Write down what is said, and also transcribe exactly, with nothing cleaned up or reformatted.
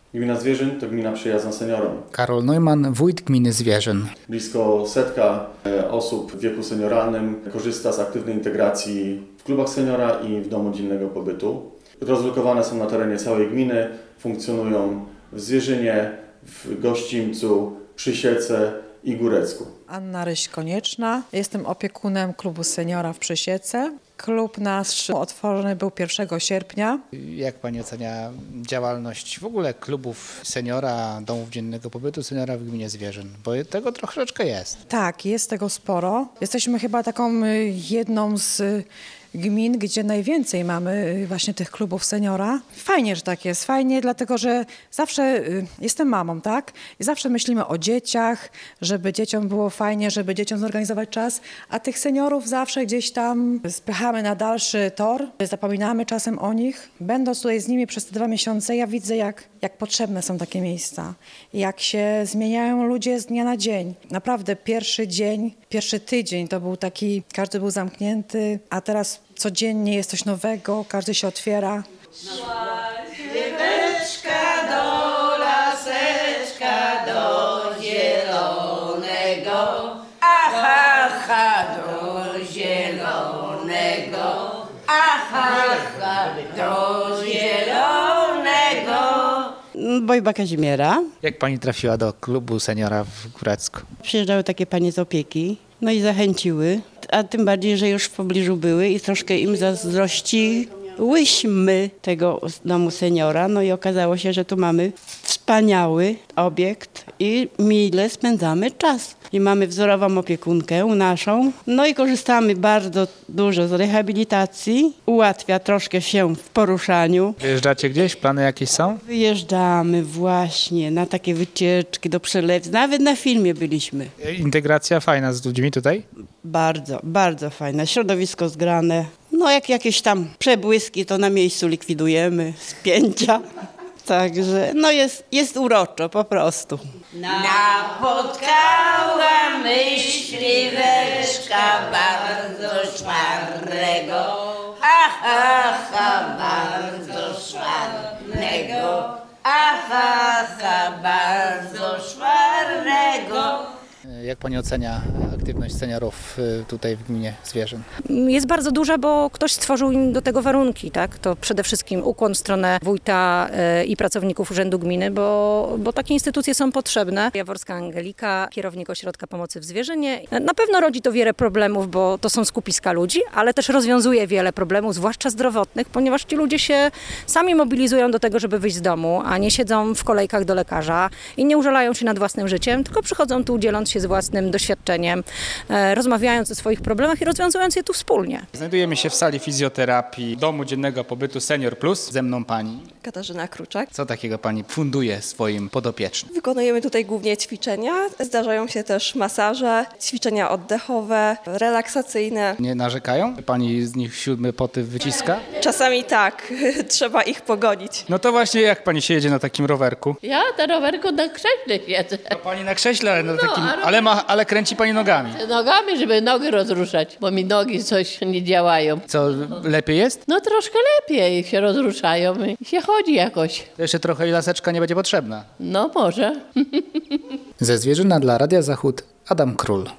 Gmina Zwierzyn to gmina przyjazna seniorom. Karol Neumann, wójt gminy Zwierzyn. Blisko setka osób w wieku senioralnym korzysta z aktywnej integracji w klubach seniora i w domu dziennego pobytu. Rozlokowane są na terenie całej gminy, funkcjonują w Zwierzynie, w Gościmcu, Przysiece i Górecku. Anna Ryś-Konieczna, jestem opiekunem klubu seniora w Przysiece. Klub nasz otworzony był pierwszego sierpnia. Jak pani ocenia działalność w ogóle klubów seniora, domów dziennego pobytu seniora w gminie Zwierzyn? Bo tego troszeczkę jest. Tak, jest tego sporo. Jesteśmy chyba taką y, jedną z y, gmin, gdzie najwięcej mamy y, właśnie tych klubów seniora. Fajnie, że tak jest. Fajnie, dlatego że zawsze y, jestem mamą, tak? I zawsze myślimy o dzieciach, żeby dzieciom było fajnie, żeby dzieciom zorganizować czas, a tych seniorów zawsze gdzieś tam spychamy na dalszy tor. Zapominamy czasem o nich. Będąc tutaj z nimi przez te dwa miesiące, ja widzę, jak, jak potrzebne są takie miejsca. Jak się zmieniają ludzie z dnia na dzień. Naprawdę pierwszy dzień, pierwszy tydzień to był taki, każdy był zamknięty, a teraz codziennie jest coś nowego, każdy się otwiera. Śliweczka do laseczka, do zielonego, aha, ha, do zielonego, aha, ha, do zielonego. Wojba Kazimiera. Jak pani trafiła do klubu seniora w Górecku? Przyjeżdżały takie panie z opieki, no i zachęciły, a tym bardziej, że już w pobliżu były i troszkę im zazdrościłyśmy tego domu seniora, no i okazało się, że tu mamy wspaniały obiekt i mile spędzamy czas. I mamy wzorową opiekunkę naszą, no i korzystamy bardzo dużo z rehabilitacji, ułatwia troszkę się w poruszaniu. Wyjeżdżacie gdzieś? Plany jakieś są? Wyjeżdżamy właśnie na takie wycieczki do Przelewca, nawet na filmie byliśmy. Integracja fajna z ludźmi tutaj? Bardzo, bardzo fajne. Środowisko zgrane. No jak jakieś tam przebłyski, to na miejscu likwidujemy, spięcia. Także no jest, jest uroczo po prostu. Napotkała myśliweczka bardzo szwarnego, aha, ha, bardzo szwarnego, aha, ha, bardzo szwarnego. Jak pani ocenia aktywność seniorów tutaj w gminie Zwierzyn? Jest bardzo duża, bo ktoś stworzył im do tego warunki, tak? To przede wszystkim ukłon w stronę wójta i pracowników Urzędu Gminy, bo, bo takie instytucje są potrzebne. Jaworska Angelika, kierownik Ośrodka Pomocy w Zwierzynie. Na pewno rodzi to wiele problemów, bo to są skupiska ludzi, ale też rozwiązuje wiele problemów, zwłaszcza zdrowotnych, ponieważ ci ludzie się sami mobilizują do tego, żeby wyjść z domu, a nie siedzą w kolejkach do lekarza i nie użalają się nad własnym życiem, tylko przychodzą tu dzieląc się z własnym doświadczeniem, rozmawiając o swoich problemach i rozwiązując je tu wspólnie. Znajdujemy się w sali fizjoterapii Domu Dziennego Pobytu Senior Plus. Ze mną pani. Katarzyna Kruczak. Co takiego pani funduje swoim podopiecznym? Wykonujemy tutaj głównie ćwiczenia. Zdarzają się też masaże, ćwiczenia oddechowe, relaksacyjne. Nie narzekają? Pani z nich siódmy poty wyciska? Czasami tak, trzeba ich pogonić. No to właśnie jak pani się jedzie na takim rowerku? Ja na rowerku na krześle siedzę. To pani na krześle, ale, na No, takim, a rower- ale, ma, ale kręci pani nogami. Nogami, żeby nogi rozruszać, bo mi nogi coś nie działają. Co, lepiej jest? No troszkę lepiej się rozruszają i się chodzi jakoś. To jeszcze trochę i laseczka nie będzie potrzebna. No może. Ze Zwierzyna dla Radia Zachód Adam Król.